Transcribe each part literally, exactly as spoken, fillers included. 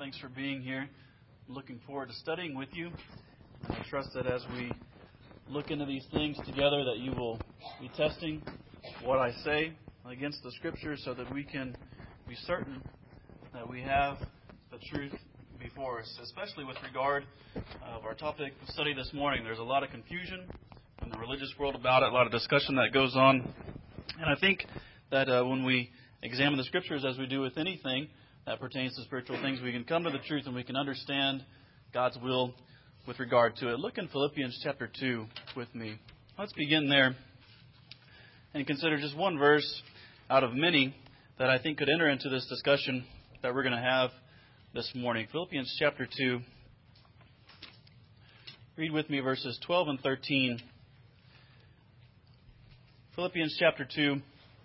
Thanks for being here. I'm looking forward to studying with you. I trust that as we look into these things together, that you will be testing what I say against the Scriptures so that we can be certain that we have the truth before us, especially with regard of our topic of study this morning. There's a lot of confusion in the religious world about it, a lot of discussion that goes on. And I think that uh, when we examine the Scriptures, as we do with anything that pertains to spiritual things, we can come to the truth and we can understand God's will with regard to it. Look in Philippians chapter two with me. Let's begin there and consider just one verse out of many that I think could enter into this discussion that we're going to have this morning. Philippians chapter two. Read with me verses twelve and thirteen. Philippians chapter two,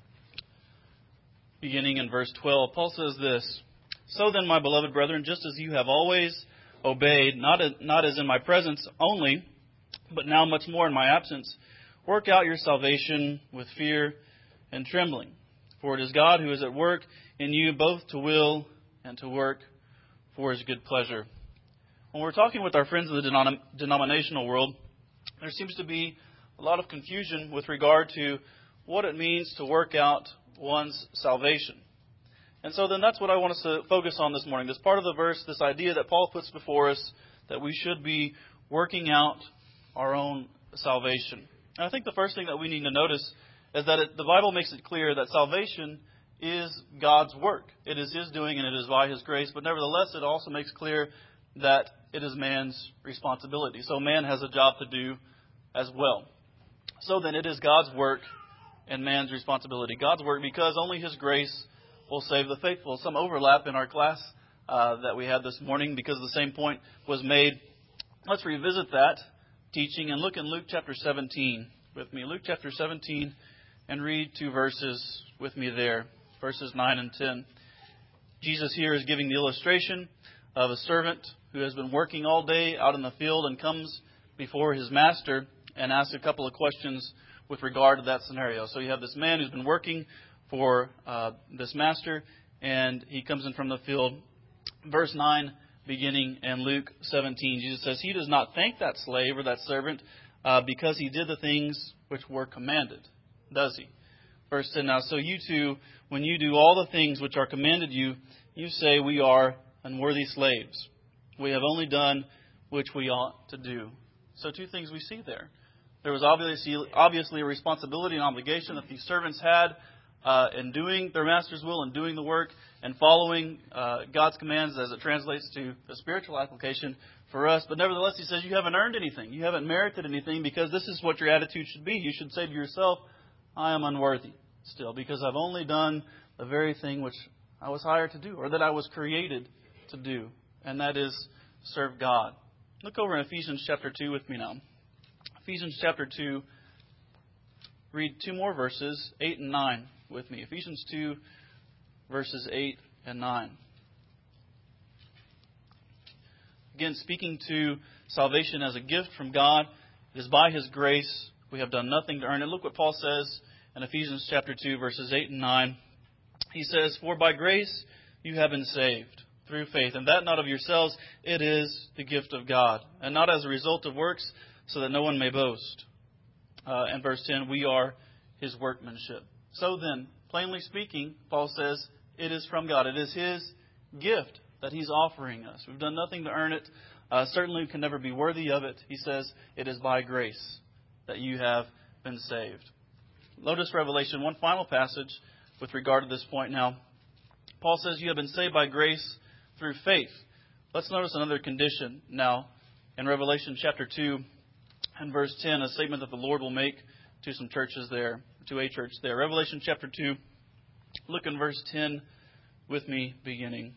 beginning in verse twelve. Paul says this: "So then, my beloved brethren, just as you have always obeyed, not as, not as in my presence only, but now much more in my absence, work out your salvation with fear and trembling. For it is God who is at work in you both to will and to work for His good pleasure." When we're talking with our friends in the denom- denominational world, there seems to be a lot of confusion with regard to what it means to work out one's salvation. And so then that's what I want us to focus on this morning. This part of the verse, this idea that Paul puts before us, that we should be working out our own salvation. And I think the first thing that we need to notice is that it, the Bible makes it clear that salvation is God's work. It is His doing and it is by His grace. But nevertheless, it also makes clear that it is man's responsibility. So man has a job to do as well. So then it is God's work and man's responsibility. God's work, because only His grace will save the faithful. Some overlap in our class uh, that we had this morning because the same point was made. Let's revisit that teaching and look in Luke chapter seventeen with me. Luke chapter seventeen, and read two verses with me there, verses nine and ten. Jesus here is giving the illustration of a servant who has been working all day out in the field and comes before his master and asks a couple of questions with regard to that scenario. So you have this man who's been working for uh, this master, and he comes in from the field. Verse nine, beginning in Luke seventeen, Jesus says, "He does not thank that slave or that servant uh, because he did the things which were commanded, does he?" Verse ten, "Now so you too, when you do all the things which are commanded you, you say, we are unworthy slaves. We have only done which we ought to do." So two things we see there. There was obviously obviously a responsibility and obligation that these servants had uh, in doing their master's will and doing the work and following uh, God's commands as it translates to the spiritual application for us. But nevertheless, he says you haven't earned anything. You haven't merited anything, because this is what your attitude should be. You should say to yourself, I am unworthy still, because I've only done the very thing which I was hired to do, or that I was created to do, and that is serve God. Look over in Ephesians chapter two with me now. Ephesians chapter two, read two more verses, eight and nine with me. Ephesians two, verses eight and nine. Again, speaking to salvation as a gift from God, it is by His grace. We have done nothing to earn it. Look what Paul says in Ephesians chapter two, verses eight and nine. He says, "For by grace you have been saved through faith, and that not of yourselves, it is the gift of God, and not as a result of works, so that no one may boast." Uh, and verse ten, "We are His workmanship." So then, plainly speaking, Paul says, it is from God. It is His gift that He's offering us. We've done nothing to earn it. Uh, certainly we can never be worthy of it. He says, it is by grace that you have been saved. Notice Revelation, one final passage with regard to this point now. Paul says you have been saved by grace through faith. Let's notice another condition now in Revelation chapter two and verse ten, a statement that the Lord will make to some churches there, to a church there. Revelation chapter two, look in verse ten with me beginning.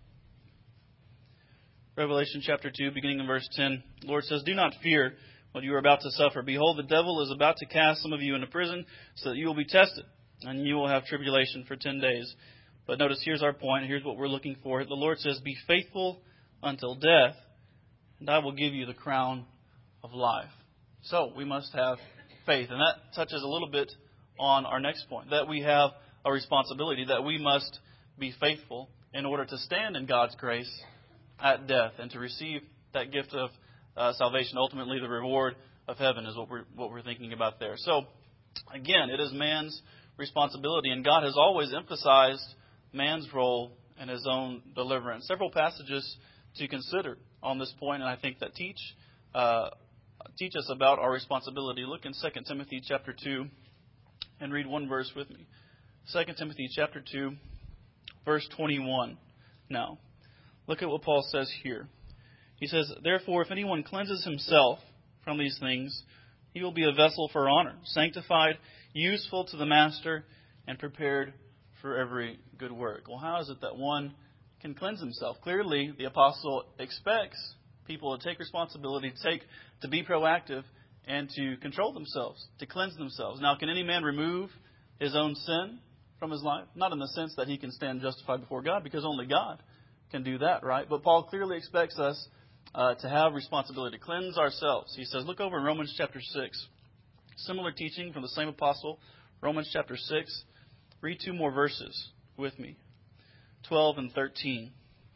Revelation chapter two, beginning in verse ten, the Lord says, "Do not fear what you are about to suffer. Behold, the devil is about to cast some of you into prison so that you will be tested, and you will have tribulation for ten days. But notice, here's our point. Here's what we're looking for. The Lord says, "Be faithful until death, and I will give you the crown of life." So we must have faith. And that touches a little bit on our next point, that we have a responsibility, that we must be faithful in order to stand in God's grace at death and to receive that gift of uh, salvation. Ultimately, the reward of heaven is what we're what we're thinking about there. So, again, it is man's responsibility, and God has always emphasized man's role in his own deliverance. Several passages to consider on this point, and I think that teach uh, teach us about our responsibility. Look in Second Timothy chapter two and read one verse with me. Second Timothy chapter two, verse twenty-one. Now, look at what Paul says here. He says, "Therefore, if anyone cleanses himself from these things, he will be a vessel for honor, sanctified, useful to the master, and prepared for every good work." Well, how is it that one can cleanse himself? Clearly, the apostle expects people to take responsibility, to take, to be proactive, and to control themselves, to cleanse themselves. Now, can any man remove his own sin from his life? Not in the sense that he can stand justified before God, because only God can do that, right? But Paul clearly expects us uh, to have responsibility, to cleanse ourselves. He says, look over in Romans chapter six. Similar teaching from the same apostle, Romans chapter six. Read two more verses with me, twelve and thirteen.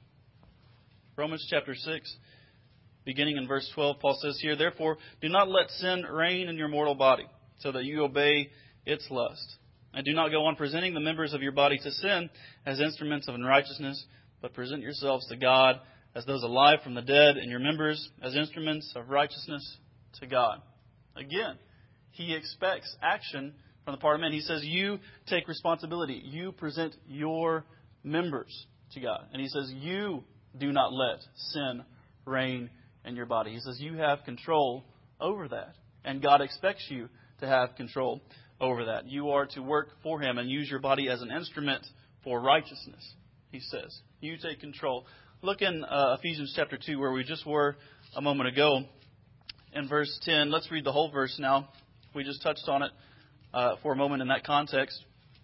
Romans chapter six, beginning in verse twelve, Paul says here, "Therefore, do not let sin reign in your mortal body, so that you obey its lust. And do not go on presenting the members of your body to sin as instruments of unrighteousness, but present yourselves to God as those alive from the dead, and your members as instruments of righteousness to God." Again, he expects action from the part of men. He says, you take responsibility. You present your members to God. And he says, you do not let sin reign in your body. He says, you have control over that. And God expects you to have control over that. You are to work for Him and use your body as an instrument for righteousness, he says. You take control. Look in uh, Ephesians chapter two, where we just were a moment ago. In verse ten, let's read the whole verse now. We just touched on it uh, for a moment in that context.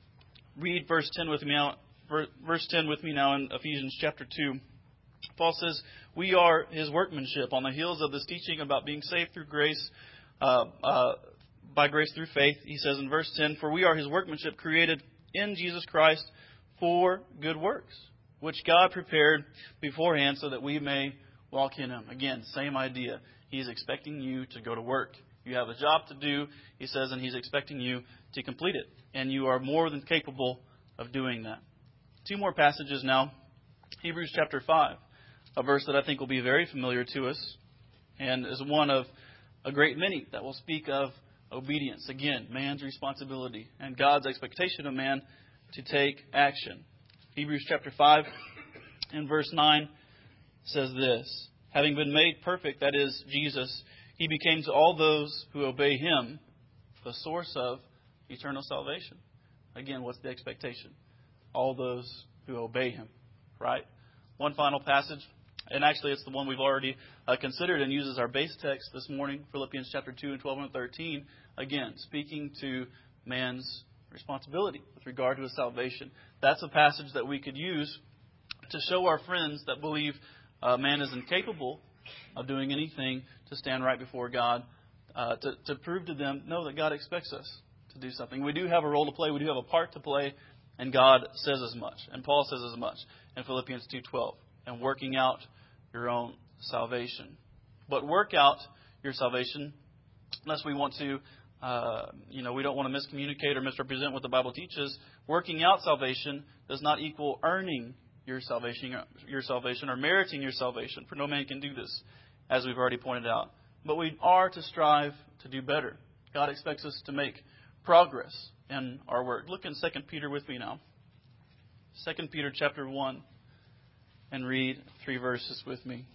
Read verse ten with me now. Verse ten with me now in Ephesians chapter two. Paul says, "We are His workmanship." On the heels of this teaching about being saved through grace, uh, uh, by grace through faith, he says in verse ten, "For we are His workmanship, created in Jesus Christ for good works, which God prepared beforehand so that we may walk in Him." Again, same idea. He's expecting you to go to work. You have a job to do, he says, and He's expecting you to complete it. And you are more than capable of doing that. Two more passages now. Hebrews chapter five, a verse that I think will be very familiar to us, and is one of a great many that will speak of obedience. Again, man's responsibility and God's expectation of man to take action. Hebrews chapter five and verse nine says this, "Having been made perfect," that is, Jesus, "He became to all those who obey Him the source of eternal salvation." Again, what's the expectation? All those who obey Him, right? One final passage, and actually it's the one we've already uh, considered and uses our base text this morning, Philippians chapter two and twelve and thirteen. Again, speaking to man's responsibility with regard to his salvation. That's a passage that we could use to show our friends that believe uh, man is incapable of doing anything to stand right before God, uh, to, to prove to them, no, that God expects us to do something. We do have a role to play. We do have a part to play, and God says as much. And Paul says as much in Philippians two twelve. And working out your own salvation. But work out your salvation, unless we want to, uh, you know, we don't want to miscommunicate or misrepresent what the Bible teaches. Working out salvation does not equal earning your salvation, your salvation or meriting your salvation. For no man can do this, as we've already pointed out. But we are to strive to do better. God expects us to make progress in our work. Look in Second Peter with me now. Second Peter chapter one. And read three verses with me.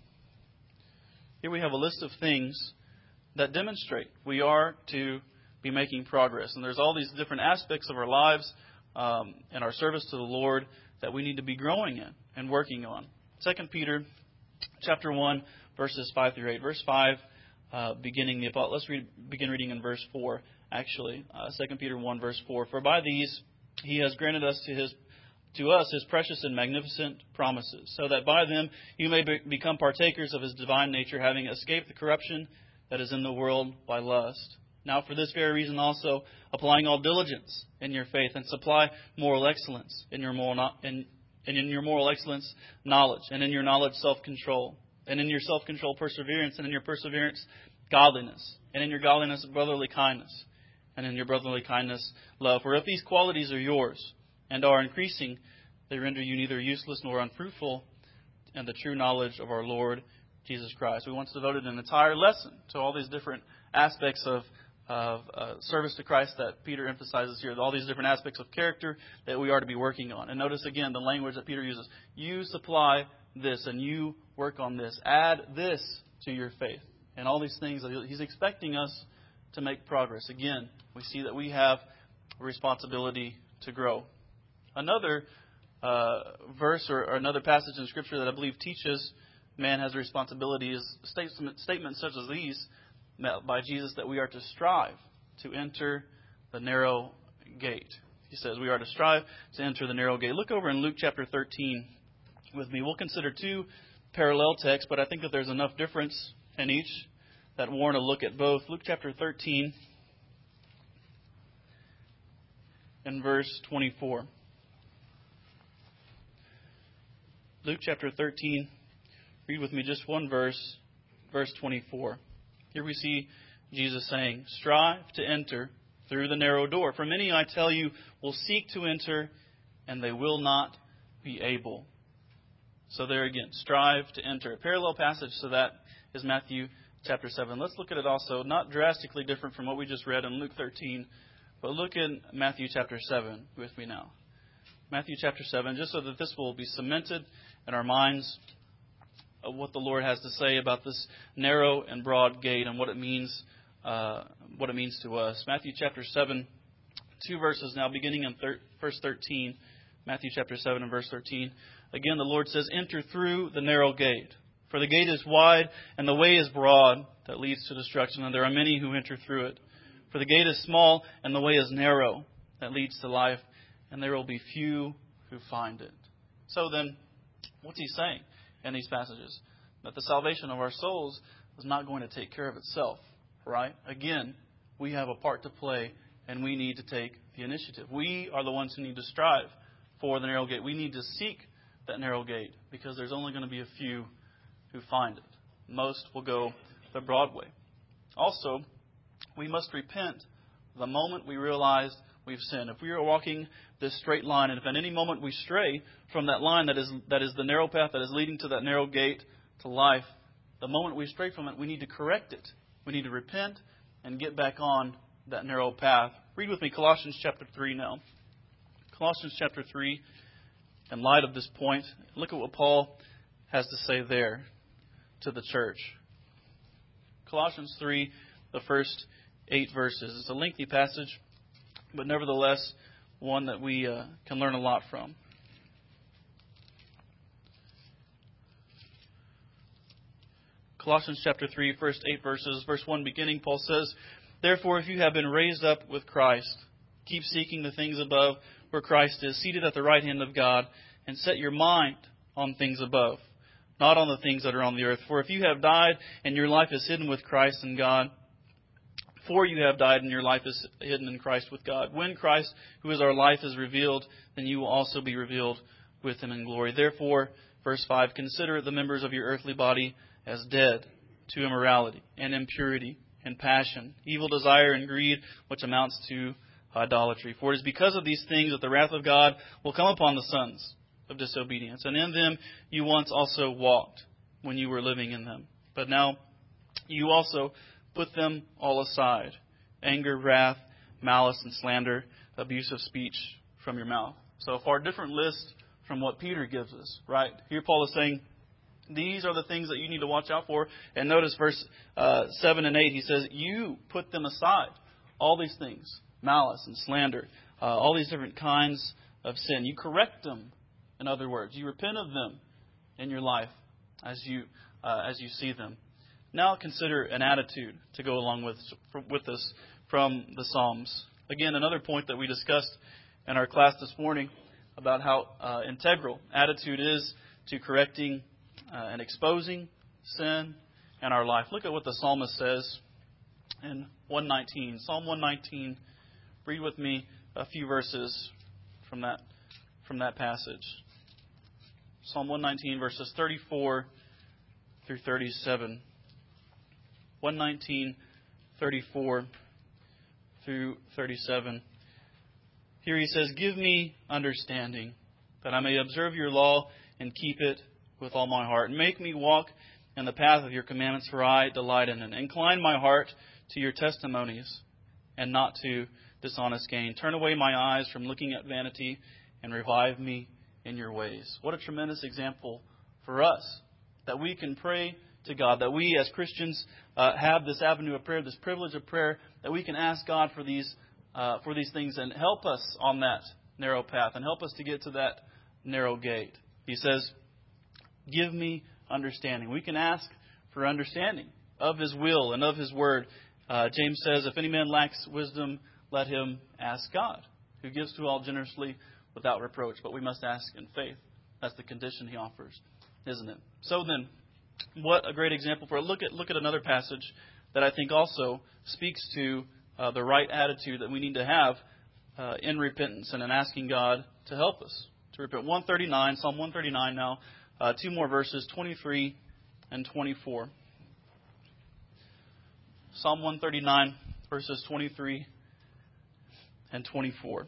Here we have a list of things that demonstrate we are to be making progress. And there's all these different aspects of our lives um, and our service to the Lord that we need to be growing in and working on. Second Peter chapter one, verses five through eight. Verse five, uh, beginning the let's read, begin reading in verse four, actually. Uh, Second Peter one, verse four. "For by these He has granted us to His To us His precious and magnificent promises, so that by them you may be- become partakers of His divine nature, having escaped the corruption that is in the world by lust. Now for this very reason also, applying all diligence in your faith, and supply moral excellence in your moral, no- in And in your moral excellence, knowledge. And in your knowledge, self-control. And in your self-control, perseverance. And in your perseverance, godliness. And in your godliness, brotherly kindness. And in your brotherly kindness, love. For if these qualities are yours and are increasing, they render you neither useless nor unfruitful in the true knowledge of our Lord Jesus Christ. We once devoted an entire lesson to all these different aspects of of uh, service to Christ that Peter emphasizes here, all these different aspects of character that we are to be working on. And notice again the language that Peter uses. You supply this and you work on this. Add this to your faith. And all these things, he's expecting us to make progress. Again, we see that we have a responsibility to grow. Another uh, verse or, or another passage in Scripture that I believe teaches man has a responsibility is statement, statements such as these by Jesus that we are to strive to enter the narrow gate. He says we are to strive to enter the narrow gate. Look over in Luke chapter thirteen with me. We'll consider two parallel texts, but I think that there's enough difference in each that warrant a look at both. Luke chapter thirteen and verse twenty-four. Luke chapter thirteen, read with me just one verse, verse twenty-four. Here we see Jesus saying, strive to enter through the narrow door. For many, I tell you, will seek to enter, and they will not be able. So there again, strive to enter. A parallel passage to that is Matthew chapter seven. Let's look at it also, not drastically different from what we just read in Luke thirteen, but look in Matthew chapter seven with me now. Matthew chapter seven, just so that this will be cemented in our minds of what the Lord has to say about this narrow and broad gate and what it means, uh, what it means to us. Matthew chapter seven, two verses now, beginning in thir- verse thirteen. Matthew chapter seven and verse thirteen. Again, the Lord says, enter through the narrow gate. For the gate is wide and the way is broad that leads to destruction, and there are many who enter through it. For the gate is small and the way is narrow that leads to life, and there will be few who find it. So then, what's he saying in these passages? That the salvation of our souls is not going to take care of itself, right? Again, we have a part to play, and we need to take the initiative. We are the ones who need to strive for the narrow gate. We need to seek that narrow gate, because there's only going to be a few who find it. Most will go the broad way. Also, we must repent the moment we realize we've sinned. If we are walking this straight line, and if at any moment we stray from that line that is that is the narrow path that is leading to that narrow gate to life, the moment we stray from it, we need to correct it. We need to repent and get back on that narrow path. Read with me Colossians chapter three now. Colossians chapter three, in light of this point, look at what Paul has to say there to the church. Colossians three, the first eight verses. It's a lengthy passage, but nevertheless, one that we uh, can learn a lot from. Colossians chapter three, first eight verses. Verse one beginning, Paul says, therefore, if you have been raised up with Christ, keep seeking the things above where Christ is, seated at the right hand of God, and set your mind on things above, not on the things that are on the earth. For if you have died and your life is hidden with Christ in God, for you have died and your life is hidden in Christ with God. When Christ, who is our life, is revealed, then you will also be revealed with him in glory. Therefore, verse five, consider the members of your earthly body as dead to immorality and impurity and passion, evil desire and greed, which amounts to idolatry. For it is because of these things that the wrath of God will come upon the sons of disobedience. And in them you once also walked when you were living in them. But now you also put them all aside: anger, wrath, malice, and slander, abuse of speech from your mouth. So a far different list from what Peter gives us, right? Here Paul is saying, these are the things that you need to watch out for. And notice verse uh, seven and eight, he says, you put them aside. All these things, malice and slander, uh, all these different kinds of sin. You correct them, in other words. You repent of them in your life as you uh, as you see them. Now consider an attitude to go along with, with this from the Psalms. Again, another point that we discussed in our class this morning about how uh, integral attitude is to correcting uh, and exposing sin in our life. Look at what the psalmist says in one nineteen. Psalm one nineteen. Read with me a few verses from that from that passage. Psalm one nineteen, verses thirty-four through thirty-seven. one nineteen, thirty-four through thirty-seven. Here he says, "Give me understanding, that I may observe your law and keep it with all my heart. Make me walk in the path of your commandments, for I delight in it. Incline my heart to your testimonies, and not to dishonest gain. Turn away my eyes from looking at vanity, and revive me in your ways." What a tremendous example for us, that we can pray to God, that we as Christians uh, have this avenue of prayer, this privilege of prayer, that we can ask God for these uh, for these things and help us on that narrow path and help us to get to that narrow gate. He says, "Give me understanding." We can ask for understanding of His will and of His word. Uh, James says, "If any man lacks wisdom, let him ask God, who gives to all generously without reproach." But we must ask in faith. That's the condition He offers, isn't it? So then, what a great example for it. Look at look at another passage that I think also speaks to uh, the right attitude that we need to have uh, in repentance and in asking God to help us to repent. one thirty-nine, Psalm one thirty-nine now. Uh, two more verses, twenty-three and twenty-four. Psalm one thirty-nine, verses twenty-three and twenty-four.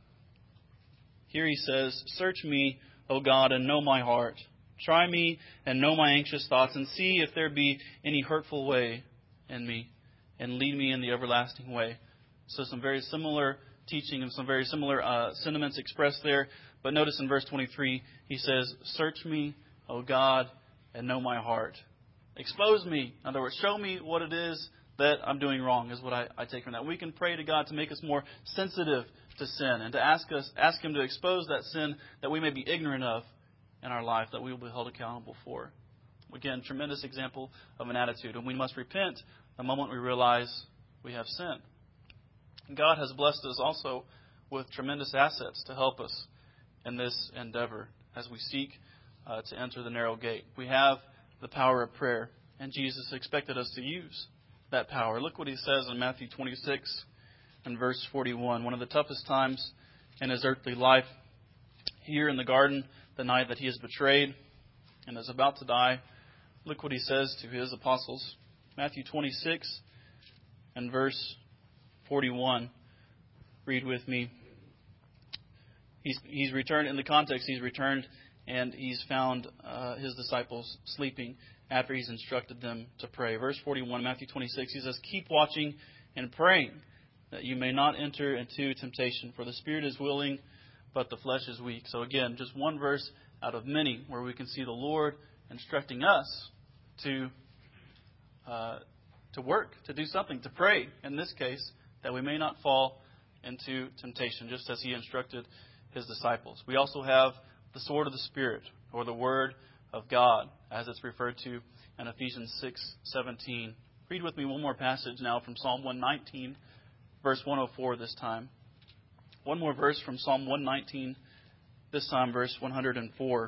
Here he says, "Search me, O God, and know my heart. Try me and know my anxious thoughts, and see if there be any hurtful way in me, and lead me in the everlasting way." So some very similar teaching and some very similar uh, sentiments expressed there. But notice in verse twenty-three, he says, "Search me, O God, and know my heart." Expose me. In other words, show me what it is that I'm doing wrong, is what I, I take from that. We can pray to God to make us more sensitive to sin and to ask us, ask Him to expose that sin that we may be ignorant of in our life, that we will be held accountable for. Again, tremendous example of an attitude. And we must repent the moment we realize we have sinned. God has blessed us also with tremendous assets to help us in this endeavor as we seek uh, to enter the narrow gate. We have the power of prayer, and Jesus expected us to use that power. Look what He says in Matthew twenty-six and verse forty-one. One of the toughest times in His earthly life, here in the garden, the night that He is betrayed and is about to die. Look what He says to His apostles. Matthew twenty-six and verse forty-one. Read with me. He's, he's returned, in the context, He's returned and He's found uh, His disciples sleeping after He's instructed them to pray. Verse forty-one, Matthew twenty-six, He says, "Keep watching and praying, that you may not enter into temptation. For the spirit is willing, but the flesh is weak." So again, just one verse out of many where we can see the Lord instructing us to uh, to work, to do something, to pray, in this case, that we may not fall into temptation, just as He instructed His disciples. We also have the sword of the Spirit, or the Word of God, as it's referred to in Ephesians six seventeen. Read with me one more passage now from Psalm one nineteen, verse one oh four this time. One more verse from Psalm one nineteen, this time verse one oh four.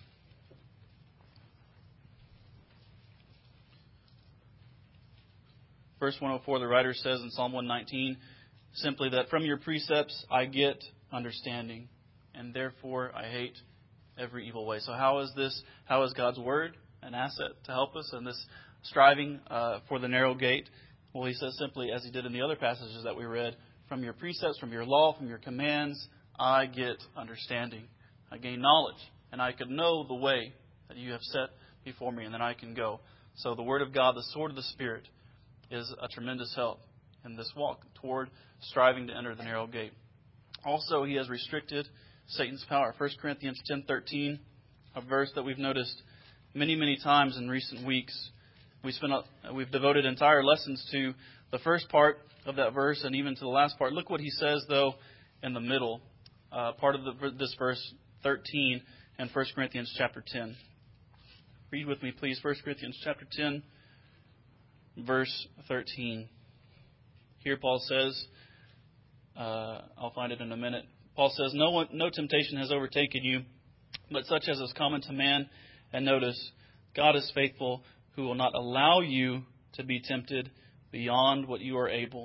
Verse one oh four, the writer says in Psalm one nineteen, simply that from your precepts I get understanding, and therefore I hate every evil way. So how is this, how is God's Word an asset to help us in this striving uh, for the narrow gate? Well, He says simply, as He did in the other passages that we read, from your precepts, from your law, from your commands, I get understanding. I gain knowledge, and I can know the way that you have set before me, and then I can go. So the Word of God, the sword of the Spirit, is a tremendous help in this walk toward striving to enter the narrow gate. Also, He has restricted Satan's power. First Corinthians ten thirteen, a verse that we've noticed many, many times in recent weeks. We spent, we've devoted entire lessons to the first part of that verse and even to the last part. Look what he says, though, in the middle uh, part of the, this verse thirteen in First Corinthians chapter ten. Read with me, please. First Corinthians chapter ten, verse thirteen. Here Paul says, uh, I'll find it in a minute. Paul says, no one, no temptation has overtaken you, but such as is common to man. And notice, God is faithful, who will not allow you to be tempted beyond what you are able,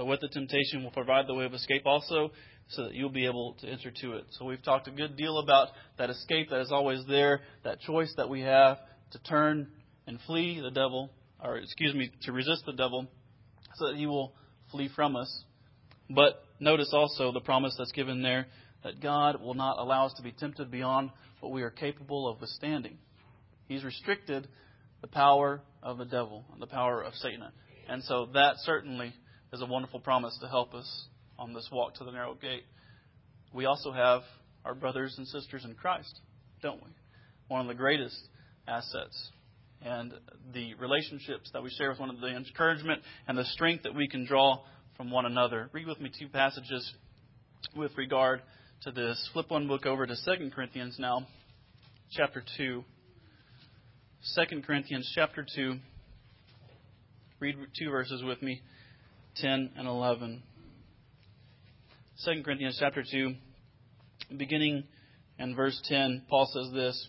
but with the temptation will provide the way of escape also, so that you'll be able to enter to it. So we've talked a good deal about that escape that is always there, that choice that we have to turn and flee the devil, or excuse me, to resist the devil, so that he will flee from us. But notice also the promise that's given there, that God will not allow us to be tempted beyond what we are capable of withstanding. He's restricted the power of the devil, the power of Satan. And so that certainly is a wonderful promise to help us on this walk to the narrow gate. We also have our brothers and sisters in Christ, don't we? One of the greatest assets. And the relationships that we share with one another, the encouragement and the strength that we can draw from one another. Read with me two passages with regard to this. Flip one book over to Second Corinthians now, chapter two. Second Corinthians chapter two. Read two verses with me, ten and eleven. Second Corinthians chapter two, beginning in verse ten, Paul says this,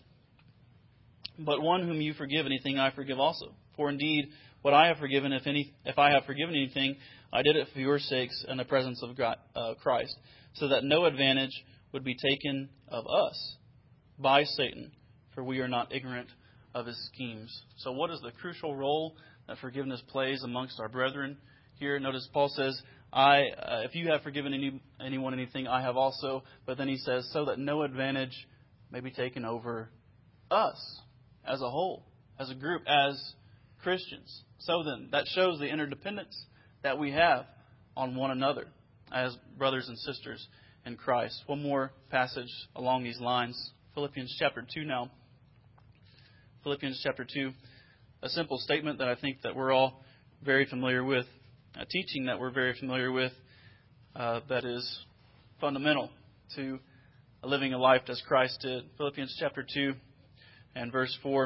"But one whom you forgive anything, I forgive also. For indeed, what I have forgiven, if any, if I have forgiven anything, I did it for your sakes in the presence of God, uh, Christ, so that no advantage would be taken of us by Satan, for we are not ignorant of his schemes." So what is the crucial role that forgiveness plays amongst our brethren? Here, notice Paul says, I, uh, if you have forgiven any, anyone anything, I have also. But then he says, so that no advantage may be taken over us as a whole, as a group, as Christians. So then, that shows the interdependence that we have on one another as brothers and sisters in Christ. One more passage along these lines. Philippians chapter two now. Philippians chapter two. A simple statement that I think that we're all very familiar with. A teaching that we're very familiar with uh, that is fundamental to living a life as Christ did. Philippians chapter two and verse four.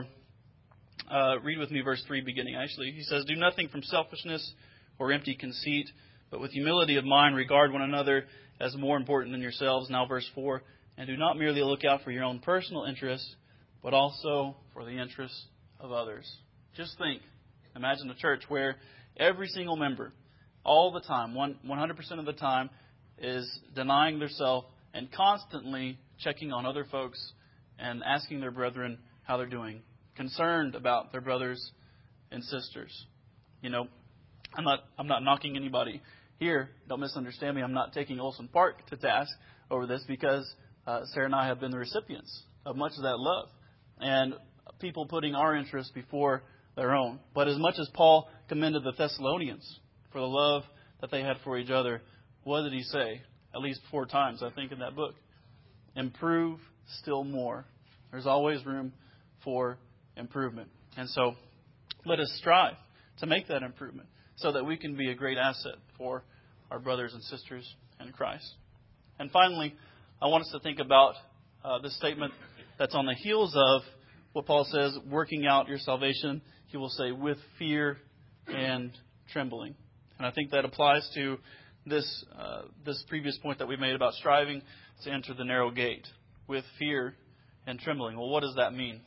Uh, read with me verse three beginning, actually. He says, "Do nothing from selfishness or empty conceit, but with humility of mind regard one another as more important than yourselves." Now verse four. "And do not merely look out for your own personal interests, but also for the interests of others." Just think. Imagine a church where every single member, all the time, one, 100% of the time, is denying themselves and constantly checking on other folks and asking their brethren how they're doing, concerned about their brothers and sisters. You know, I'm not I'm not knocking anybody here. Don't misunderstand me. I'm not taking Olson Park to task over this, because uh, Sarah and I have been the recipients of much of that love and people putting our interests before their own. But as much as Paul commended the Thessalonians for the love that they had for each other, what did he say? At least four times, I think, in that book. Improve still more. There's always room for improvement. And so let us strive to make that improvement so that we can be a great asset for our brothers and sisters in Christ. And finally, I want us to think about uh, this statement that's on the heels of what Paul says, working out your salvation. He will say, with fear and trembling. And I think that applies to this uh, this previous point that we made about striving to enter the narrow gate, with fear and trembling. Well, what does that mean?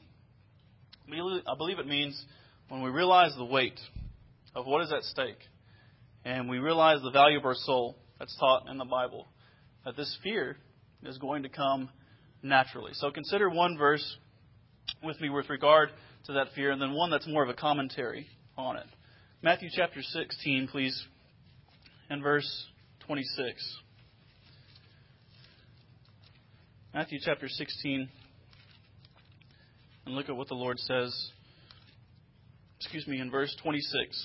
I believe it means when we realize the weight of what is at stake, and we realize the value of our soul that's taught in the Bible, that this fear is going to come naturally. So consider one verse with me with regard to that fear, and then one that's more of a commentary on it. Matthew chapter sixteen, please, and verse twenty-six. Matthew chapter sixteen, and look at what the Lord says, excuse me, in verse twenty-six.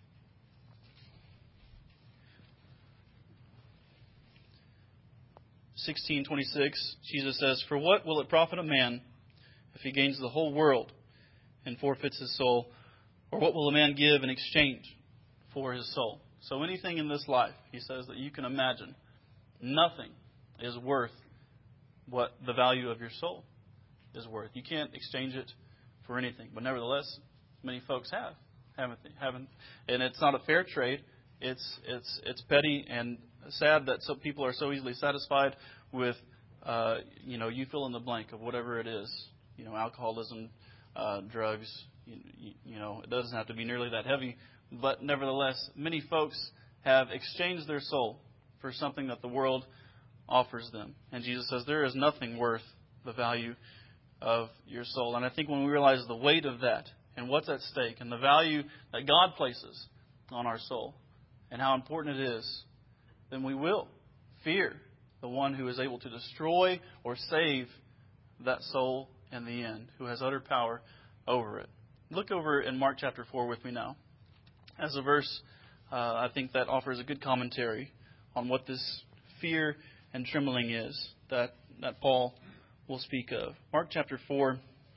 sixteen twenty-six, Jesus says, "For what will it profit a man if he gains the whole world and forfeits his soul? Or what will a man give in exchange for his soul?" So anything in this life, he says, that you can imagine, nothing is worth what the value of your soul is worth. You can't exchange it for anything. But nevertheless, many folks have, haven't they? Haven't, and it's not a fair trade. It's it's it's petty and sad that some people are so easily satisfied with, uh, you know, you fill in the blank of whatever it is. You know, alcoholism, uh, drugs. You, you, you know, it doesn't have to be nearly that heavy. But nevertheless, many folks have exchanged their soul for something that the world offers them. And Jesus says there is nothing worth the value of your soul. And I think when we realize the weight of that and what's at stake and the value that God places on our soul and how important it is, then we will fear the one who is able to destroy or save that soul in the end, who has utter power over it. Look over in Mark chapter four with me now. As a verse, uh, I think that offers a good commentary on what this fear and trembling is that, that Paul will speak of. Mark chapter four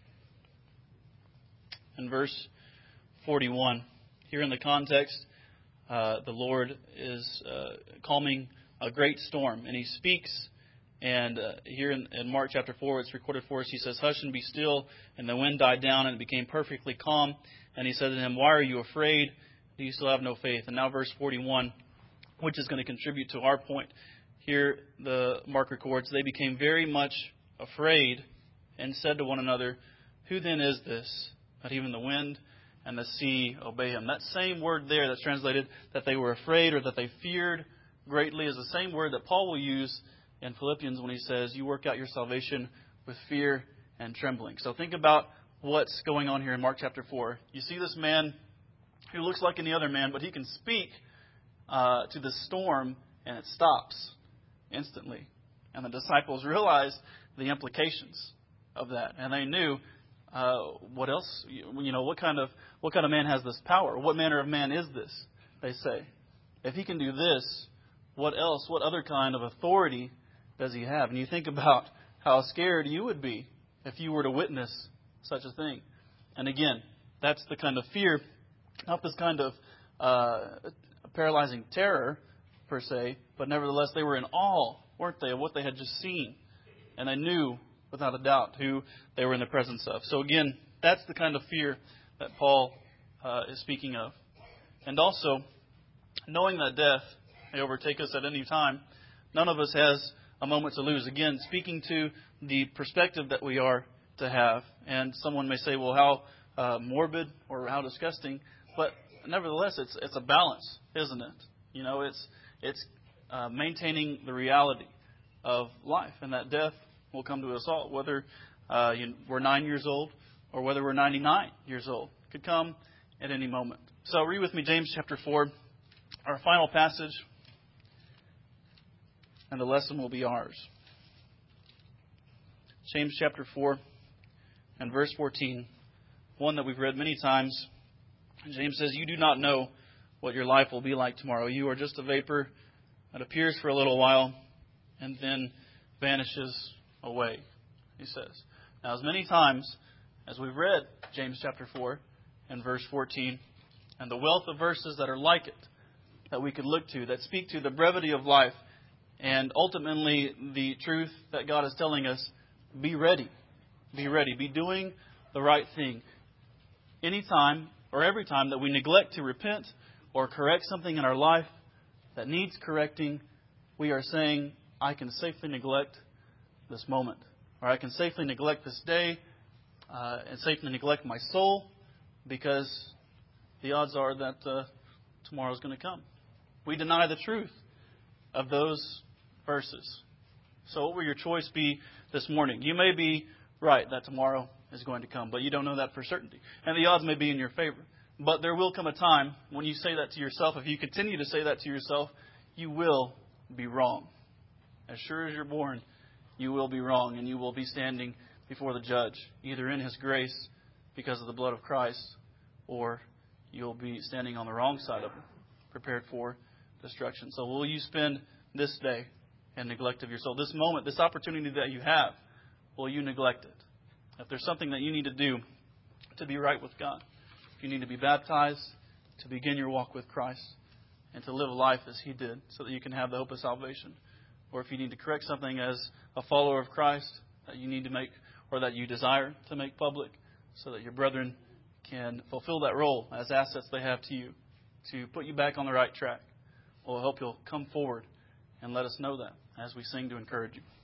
and verse forty-one. Here in the context, uh, the Lord is uh, calming a great storm, and he speaks. And uh, here in, in Mark chapter four, it's recorded for us, he says, "Hush and be still." And the wind died down, and it became perfectly calm. And he said to him, "Why are you afraid? Do you still have no faith?" And now verse forty-one, which is going to contribute to our point. Here the Mark records, "They became very much afraid and said to one another, 'Who then is this, that even the wind and the sea obey him?'" That same word there that's translated that they were afraid or that they feared greatly is the same word that Paul will use in Philippians when he says, "You work out your salvation with fear and trembling." So think about what's going on here in Mark chapter four. You see this man who looks like any other man, but he can speak uh, to the storm and it stops instantly. And the disciples realized the implications of that, and they knew uh, what else. You know, what kind of what kind of man has this power? What manner of man is this? They say, if he can do this, what else? What other kind of authority does he have? And you think about how scared you would be if you were to witness such a thing. And again, that's the kind of fear, not this kind of uh, paralyzing terror per se, but nevertheless they were in awe, weren't they, of what they had just seen. And they knew without a doubt who they were in the presence of. So again, that's the kind of fear that Paul uh, is speaking of. And also, knowing that death may overtake us at any time, none of us has a moment to lose. Again, speaking to the perspective that we are to have. And someone may say, well, how uh, morbid or how disgusting. But nevertheless, it's it's a balance, isn't it? You know, it's it's uh, maintaining the reality of life, and that death will come to us all, whether uh, you, we're nine years old or whether we're ninety-nine years old. It could come at any moment. So read with me James chapter four, our final passage, and the lesson will be ours. James chapter four and verse fourteen, one that we've read many times. James says, "You do not know what your life will be like tomorrow. You are just a vapor that appears for a little while and then vanishes away," he says. Now, as many times as we've read James chapter four and verse fourteen, and the wealth of verses that are like it, that we could look to, that speak to the brevity of life, and ultimately the truth that God is telling us, be ready. Be ready. Be doing the right thing. Anytime or every time that we neglect to repent or correct something in our life that needs correcting, we are saying, I can safely neglect this moment. Or I can safely neglect this day uh, and safely neglect my soul, because the odds are that uh, tomorrow is going to come. We deny the truth of those verses. So what will your choice be this morning? You may be right that tomorrow is going to come, but you don't know that for certainty. And the odds may be in your favor. But there will come a time when you say that to yourself. If you continue to say that to yourself, you will be wrong. As sure as you're born, you will be wrong, and you will be standing before the judge, either in His grace because of the blood of Christ, or you'll be standing on the wrong side of it, prepared for destruction. So will you spend this day in neglect of your soul? This moment, this opportunity that you have, will you neglect it? If there's something that you need to do to be right with God, if you need to be baptized, to begin your walk with Christ, and to live a life as He did, so that you can have the hope of salvation, or if you need to correct something as a follower of Christ that you need to make, or that you desire to make public, so that your brethren can fulfill that role as assets they have to you, to put you back on the right track, well, I hope you'll come forward and let us know that as we sing to encourage you.